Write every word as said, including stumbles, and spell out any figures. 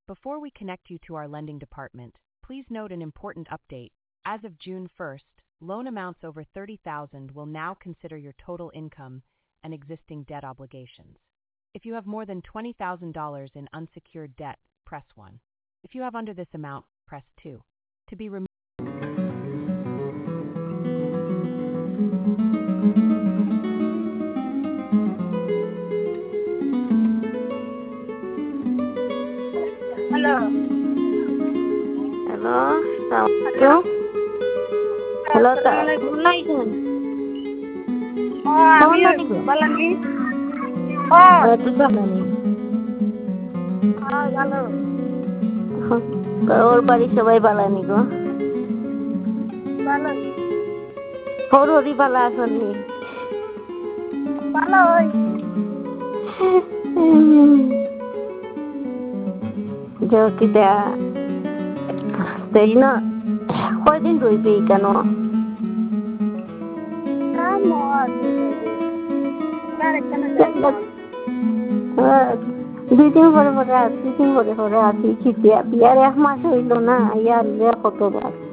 Before we connect you to our lending department, please note an important update. As of June first, loan amounts over thirty thousand will now consider your total income and existing debt obligations. If you have more than twenty thousand dollars in unsecured debt, press one. If you have under this amount, press two. To be removed. Hello. Hello, Assalamualaikum. Hello, tak mulai kan? Oh, আমি বালাঙ্গি ও Itu sama nih. হ্যাঁ ভালো Kalau balik sabay bala nih ko. ভালো Hor hori bala asan nih. ভালো ওই Jo kita, tadi na, kau din doi pe ikano. কামো আছে তারে কেন দুই দিন পরে পরে দুই দিন পরে পরে আসি খিটিয়া বিয়ার এক মাস হইল না ইয়ার কত বার